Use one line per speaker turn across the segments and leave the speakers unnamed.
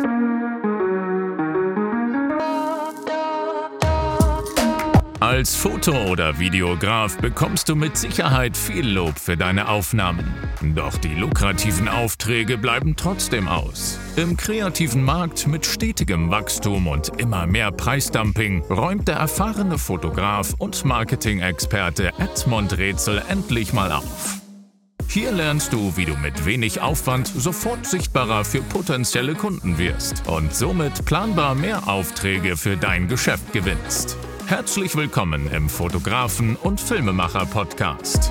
Als Foto- oder Videograf bekommst du mit Sicherheit viel Lob für deine Aufnahmen. Doch die lukrativen Aufträge bleiben trotzdem aus. Im kreativen Markt mit stetigem Wachstum und immer mehr Preisdumping räumt der erfahrene Fotograf und Marketing-Experte Edmund Rätsel endlich mal auf. Hier lernst du, wie du mit wenig Aufwand sofort sichtbarer für potenzielle Kunden wirst und somit planbar mehr Aufträge für dein Geschäft gewinnst. Herzlich willkommen im Fotografen- und Filmemacher-Podcast.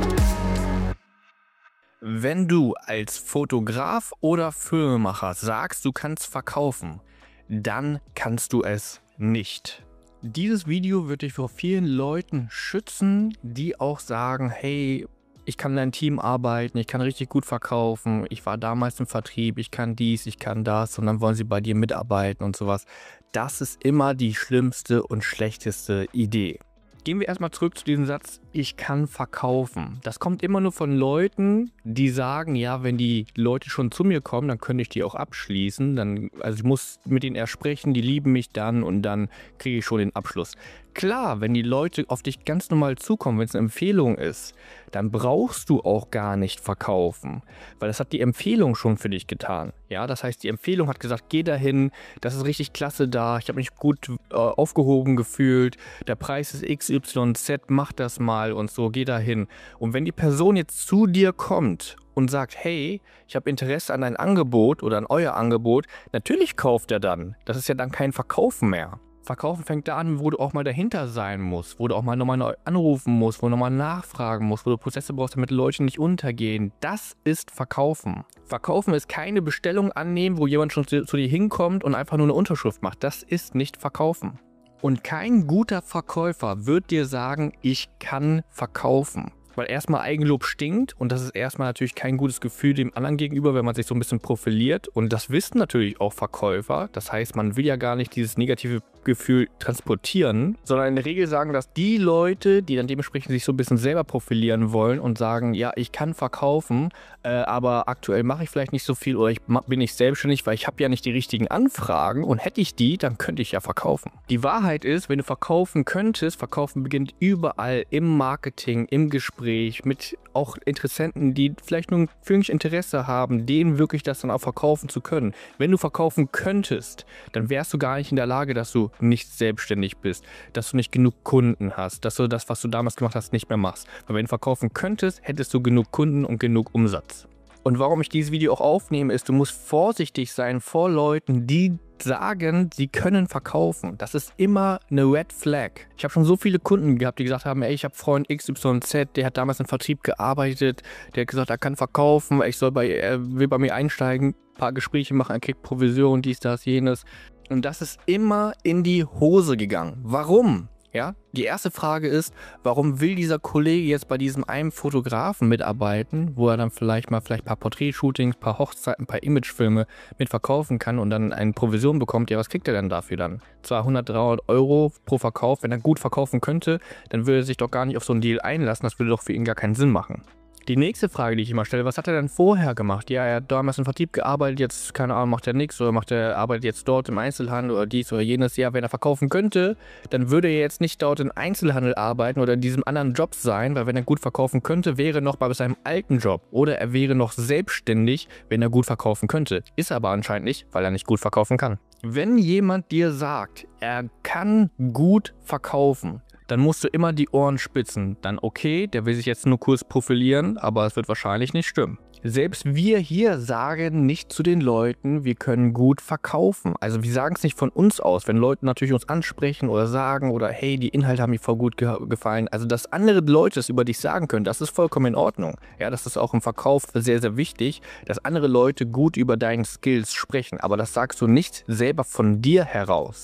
Wenn du als Fotograf oder Filmemacher sagst, du kannst verkaufen, dann kannst du es nicht. Dieses Video wird dich vor vielen Leuten schützen, die auch sagen, hey, ich kann in einem Team arbeiten, ich kann richtig gut verkaufen, ich war damals im Vertrieb, ich kann dies, ich kann das und dann wollen sie bei dir mitarbeiten und sowas. Das ist immer die schlimmste und schlechteste Idee. Gehen wir erstmal zurück zu diesem Satz, ich kann verkaufen. Das kommt immer nur von Leuten, die sagen, ja, wenn die Leute schon zu mir kommen, dann könnte ich die auch abschließen. Also ich muss mit denen erst sprechen, die lieben mich dann und dann kriege ich schon den Abschluss. Klar, wenn die Leute auf dich ganz normal zukommen, wenn es eine Empfehlung ist, dann brauchst du auch gar nicht verkaufen, weil das hat die Empfehlung schon für dich getan. Ja, das heißt, die Empfehlung hat gesagt, geh dahin, das ist richtig klasse da, ich habe mich gut aufgehoben gefühlt, der Preis ist XYZ, mach das mal und so, geh dahin. Und wenn die Person jetzt zu dir kommt und sagt, hey, ich habe Interesse an dein Angebot oder an euer Angebot, natürlich kauft er dann. Das ist ja dann kein Verkaufen mehr. Verkaufen fängt da an, wo du auch mal dahinter sein musst, wo du auch mal nochmal neu anrufen musst, wo du nochmal nachfragen musst, wo du Prozesse brauchst, damit Leute nicht untergehen. Das ist Verkaufen. Verkaufen ist keine Bestellung annehmen, wo jemand schon zu dir hinkommt und einfach nur eine Unterschrift macht. Das ist nicht Verkaufen. Und kein guter Verkäufer wird dir sagen, ich kann verkaufen. Weil erstmal Eigenlob stinkt und das ist erstmal natürlich kein gutes Gefühl dem anderen gegenüber, wenn man sich so ein bisschen profiliert. Und das wissen natürlich auch Verkäufer. Das heißt, man will ja gar nicht dieses negative Gefühl transportieren, sondern in der Regel sagen das die Leute, die dann dementsprechend sich so ein bisschen selber profilieren wollen und sagen, ja, ich kann verkaufen, aber aktuell mache ich vielleicht nicht so viel oder ich bin nicht selbstständig, weil ich habe ja nicht die richtigen Anfragen und hätte ich die, dann könnte ich ja verkaufen. Die Wahrheit ist, wenn du verkaufen könntest, Verkaufen beginnt überall im Marketing, im Gespräch, mit auch Interessenten, die vielleicht nur ein Interesse haben, denen wirklich das dann auch verkaufen zu können. Wenn du verkaufen könntest, dann wärst du gar nicht in der Lage, dass du nicht selbstständig bist, dass du nicht genug Kunden hast, dass du das, was du damals gemacht hast, nicht mehr machst. Weil wenn du verkaufen könntest, hättest du genug Kunden und genug Umsatz. Und warum ich dieses Video auch aufnehme, ist, du musst vorsichtig sein vor Leuten, die sagen, sie können verkaufen. Das ist immer eine Red Flag. Ich habe schon so viele Kunden gehabt, die gesagt haben, ey, ich habe Freund XYZ, der hat damals im Vertrieb gearbeitet, der hat gesagt, er kann verkaufen, er will bei mir einsteigen, ein paar Gespräche machen, er kriegt Provision, dies, das, jenes. Und das ist immer in die Hose gegangen. Warum? Ja, die erste Frage ist, warum will dieser Kollege jetzt bei diesem einen Fotografen mitarbeiten, wo er dann vielleicht ein paar Porträtshootings, ein paar Hochzeiten, ein paar Imagefilme mit verkaufen kann und dann eine Provision bekommt? Ja, was kriegt er denn dafür dann? 200, 300 Euro pro Verkauf. Wenn er gut verkaufen könnte, dann würde er sich doch gar nicht auf so einen Deal einlassen. Das würde doch für ihn gar keinen Sinn machen. Die nächste Frage, die ich immer stelle, was hat er denn vorher gemacht? Ja, er hat damals im Vertrieb gearbeitet, jetzt, keine Ahnung, macht er nichts oder arbeitet jetzt dort im Einzelhandel oder dies oder jenes. Ja, wenn er verkaufen könnte, dann würde er jetzt nicht dort im Einzelhandel arbeiten oder in diesem anderen Job sein, weil wenn er gut verkaufen könnte, wäre er noch bei seinem alten Job oder er wäre noch selbstständig, wenn er gut verkaufen könnte. Ist aber anscheinend nicht, weil er nicht gut verkaufen kann. Wenn jemand dir sagt, er kann gut verkaufen, dann musst du immer die Ohren spitzen. Dann okay, der will sich jetzt nur kurz profilieren, aber es wird wahrscheinlich nicht stimmen. Selbst wir hier sagen nicht zu den Leuten, wir können gut verkaufen. Also wir sagen es nicht von uns aus, wenn Leute natürlich uns ansprechen oder sagen oder hey, die Inhalte haben mir voll gut gefallen. Also dass andere Leute es über dich sagen können, das ist vollkommen in Ordnung. Ja, das ist auch im Verkauf sehr, sehr wichtig, dass andere Leute gut über deine Skills sprechen. Aber das sagst du nicht selber von dir heraus.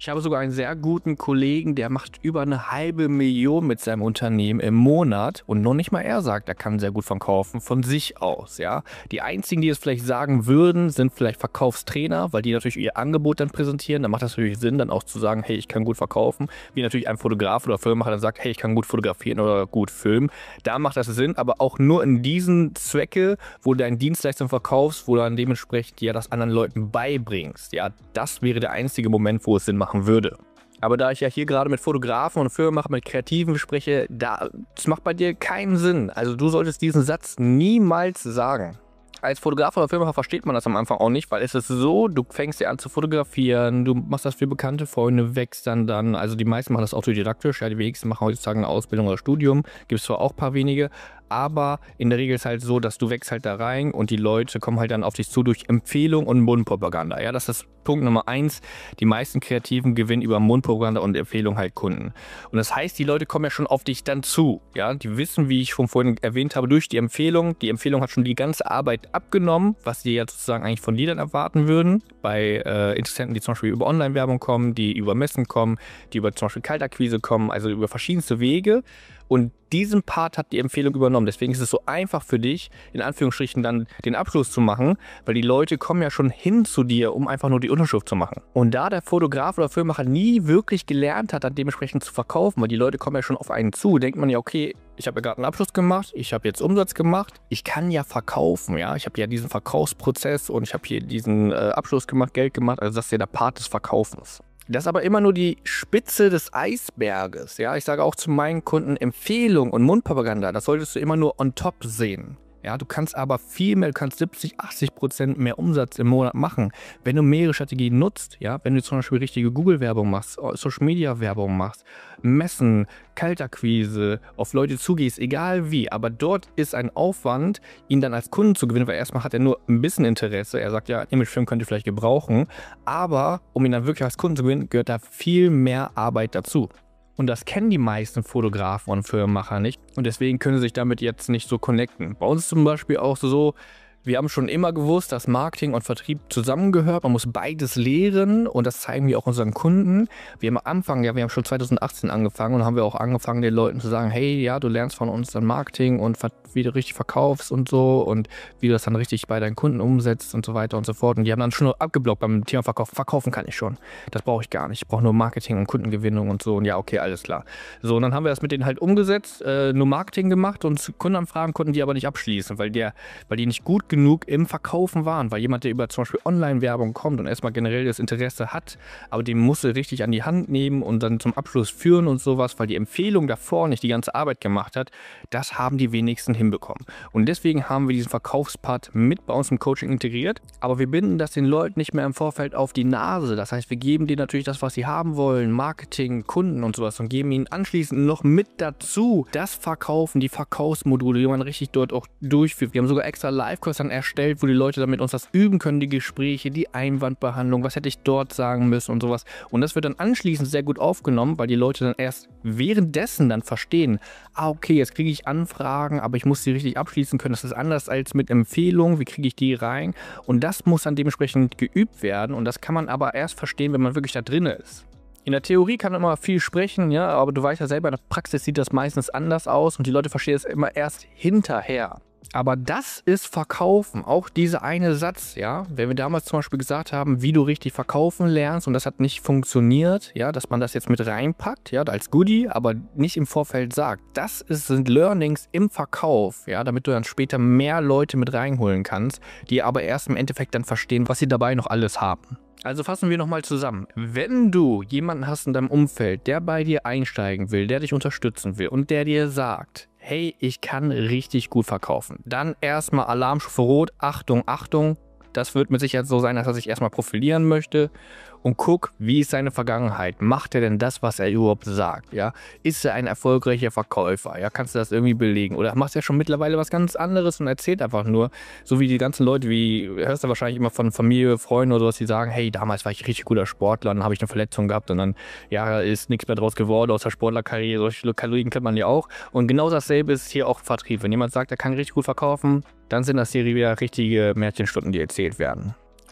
Ich habe sogar einen sehr guten Kollegen, der macht über 500.000 mit seinem Unternehmen im Monat und noch nicht mal er sagt, er kann sehr gut verkaufen von sich aus, ja. Die einzigen, die es vielleicht sagen würden, sind vielleicht Verkaufstrainer, weil die natürlich ihr Angebot dann präsentieren. Dann macht das natürlich Sinn, dann auch zu sagen, hey, ich kann gut verkaufen. Wie natürlich ein Fotograf oder Filmemacher dann sagt, hey, ich kann gut fotografieren oder gut filmen. Da macht das Sinn, aber auch nur in diesen Zwecke, wo du deine Dienstleistung verkaufst, wo du dann dementsprechend ja das anderen Leuten beibringst. Ja, das wäre der einzige Moment, wo es Sinn machen würde. Aber da ich ja hier gerade mit Fotografen und Filmemachern, mit Kreativen spreche, das macht bei dir keinen Sinn. Also du solltest diesen Satz niemals sagen. Als Fotograf oder Filmemacher versteht man das am Anfang auch nicht, weil es ist so, du fängst dir an zu fotografieren, du machst das für bekannte Freunde, wächst dann, also die meisten machen das autodidaktisch, ja, die wenigsten machen heutzutage eine Ausbildung oder Studium, gibt es zwar auch ein paar wenige, aber in der Regel ist halt so, dass du wächst halt da rein und die Leute kommen halt dann auf dich zu durch Empfehlung und Mundpropaganda. Ja, das ist Punkt Nummer 1. Die meisten Kreativen gewinnen über Mundpropaganda und Empfehlung halt Kunden. Und das heißt, die Leute kommen ja schon auf dich dann zu. Ja, die wissen, wie ich schon vorhin erwähnt habe, durch die Empfehlung. Die Empfehlung hat schon die ganze Arbeit abgenommen, was die ja sozusagen eigentlich von dir dann erwarten würden. Bei Interessenten, die zum Beispiel über Online-Werbung kommen, die über Messen kommen, die über zum Beispiel Kaltakquise kommen, also über verschiedenste Wege. Und diesen Part hat die Empfehlung übernommen. Deswegen ist es so einfach für dich, in Anführungsstrichen dann den Abschluss zu machen, weil die Leute kommen ja schon hin zu dir, um einfach nur die Unterschrift zu machen. Und da der Fotograf oder Filmemacher nie wirklich gelernt hat, dann dementsprechend zu verkaufen, weil die Leute kommen ja schon auf einen zu, denkt man ja, okay, ich habe ja gerade einen Abschluss gemacht, ich habe jetzt Umsatz gemacht, ich kann ja verkaufen, ja, ich habe ja diesen Verkaufsprozess und ich habe hier diesen Abschluss gemacht, Geld gemacht, also das ist ja der Part des Verkaufens. Das ist aber immer nur die Spitze des Eisberges. Ja, ich sage auch zu meinen Kunden, Empfehlung und Mundpropaganda, das solltest du immer nur on top sehen. Ja, du kannst aber viel mehr, du kannst 70-80% mehr Umsatz im Monat machen, wenn du mehrere Strategien nutzt. Ja, wenn du zum Beispiel richtige Google-Werbung machst, Social-Media-Werbung machst, Messen, Kaltakquise, auf Leute zugehst, egal wie. Aber dort ist ein Aufwand, ihn dann als Kunden zu gewinnen, weil erstmal hat er nur ein bisschen Interesse. Er sagt, ja, Imagefilm könnt ihr vielleicht gebrauchen. Aber um ihn dann wirklich als Kunden zu gewinnen, gehört da viel mehr Arbeit dazu. Und das kennen die meisten Fotografen und Filmemacher nicht. Und deswegen können sie sich damit jetzt nicht so connecten. Bei uns ist zum Beispiel auch so, wir haben schon immer gewusst, dass Marketing und Vertrieb zusammengehört. Man muss beides lehren und das zeigen wir auch unseren Kunden. Wir haben am Anfang, ja, wir haben schon 2018 angefangen und haben wir auch angefangen, den Leuten zu sagen, hey, ja, du lernst von uns dann Marketing und wie du richtig verkaufst und so und wie du das dann richtig bei deinen Kunden umsetzt und so weiter und so fort. Und die haben dann schon abgeblockt beim Thema Verkauf. Verkaufen kann ich schon. Das brauche ich gar nicht. Ich brauche nur Marketing und Kundengewinnung und so. Und ja, okay, alles klar. So, und dann haben wir das mit denen halt umgesetzt, nur Marketing gemacht und Kundenanfragen konnten die aber nicht abschließen, weil die nicht gut genug im Verkaufen waren, weil jemand, der über zum Beispiel Online-Werbung kommt und erstmal generell das Interesse hat, aber den musst du richtig an die Hand nehmen und dann zum Abschluss führen und sowas, weil die Empfehlung davor nicht die ganze Arbeit gemacht hat, das haben die wenigsten hinbekommen. Und deswegen haben wir diesen Verkaufspart mit bei uns im Coaching integriert, aber wir binden das den Leuten nicht mehr im Vorfeld auf die Nase. Das heißt, wir geben denen natürlich das, was sie haben wollen, Marketing, Kunden und sowas und geben ihnen anschließend noch mit dazu das Verkaufen, die Verkaufsmodule, die man richtig dort auch durchführt. Wir haben sogar extra Live-Kurs dann erstellt, wo die Leute dann mit uns das üben können, die Gespräche, die Einwandbehandlung, was hätte ich dort sagen müssen und sowas. Und das wird dann anschließend sehr gut aufgenommen, weil die Leute dann erst währenddessen dann verstehen, okay, jetzt kriege ich Anfragen, aber ich muss die richtig abschließen können. Das ist anders als mit Empfehlungen, wie kriege ich die rein? Und das muss dann dementsprechend geübt werden und das kann man aber erst verstehen, wenn man wirklich da drin ist. In der Theorie kann man immer viel sprechen, ja, aber du weißt ja selber, in der Praxis sieht das meistens anders aus und die Leute verstehen es immer erst hinterher. Aber das ist Verkaufen, auch dieser eine Satz, ja, wenn wir damals zum Beispiel gesagt haben, wie du richtig verkaufen lernst und das hat nicht funktioniert, ja, dass man das jetzt mit reinpackt, ja, als Goodie, aber nicht im Vorfeld sagt. Sind Learnings im Verkauf, ja, damit du dann später mehr Leute mit reinholen kannst, die aber erst im Endeffekt dann verstehen, was sie dabei noch alles haben. Also fassen wir nochmal zusammen. Wenn du jemanden hast in deinem Umfeld, der bei dir einsteigen will, der dich unterstützen will und der dir sagt, hey, ich kann richtig gut verkaufen, dann erstmal Alarmstufe Rot, Achtung, Achtung. Das wird mit Sicherheit so sein, dass er sich erstmal profilieren möchte und guck, wie ist seine Vergangenheit? Macht er denn das, was er überhaupt sagt? Ja? Ist er ein erfolgreicher Verkäufer? Ja? Kannst du das irgendwie belegen? Oder macht er schon mittlerweile was ganz anderes und erzählt einfach nur, so wie die ganzen Leute, hörst du wahrscheinlich immer von Familie, Freunden oder sowas, die sagen, hey, damals war ich richtig guter Sportler, dann habe ich eine Verletzung gehabt und dann ja, ist nichts mehr draus geworden aus der Sportlerkarriere. Solche Kalorien kennt man ja auch. Und genau dasselbe ist hier auch Vertrieb. Wenn jemand sagt, er kann richtig gut verkaufen, dann sind das hier wieder richtige Märchenstunden, die erzählt werden.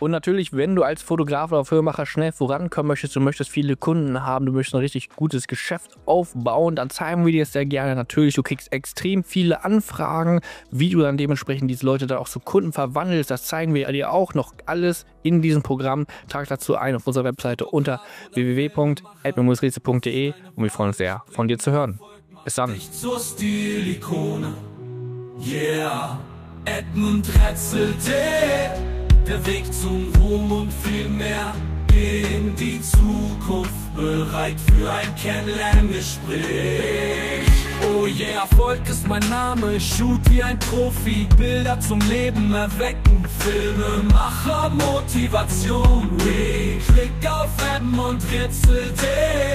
Und natürlich, wenn du als Fotograf oder Filmemacher schnell vorankommen möchtest, du möchtest viele Kunden haben, du möchtest ein richtig gutes Geschäft aufbauen, dann zeigen wir dir das sehr gerne. Natürlich, du kriegst extrem viele Anfragen, wie du dann dementsprechend diese Leute dann auch zu Kunden verwandelst. Das zeigen wir dir auch noch alles in diesem Programm. Trag dazu ein auf unserer Webseite unter www.edmund-rätsel.de und wir freuen uns sehr, von dir zu hören. Bis dann.
Zur Stilikone. Yeah, Edmund Rätselte. Der Weg zum Ruhm und viel mehr in die Zukunft, bereit für ein Kennenlerngespräch. Oh yeah, Erfolg ist mein Name, ich shoot wie ein Profi, Bilder zum Leben erwecken, Filmemacher, Motivation. Klick auf Edmund Rätselte.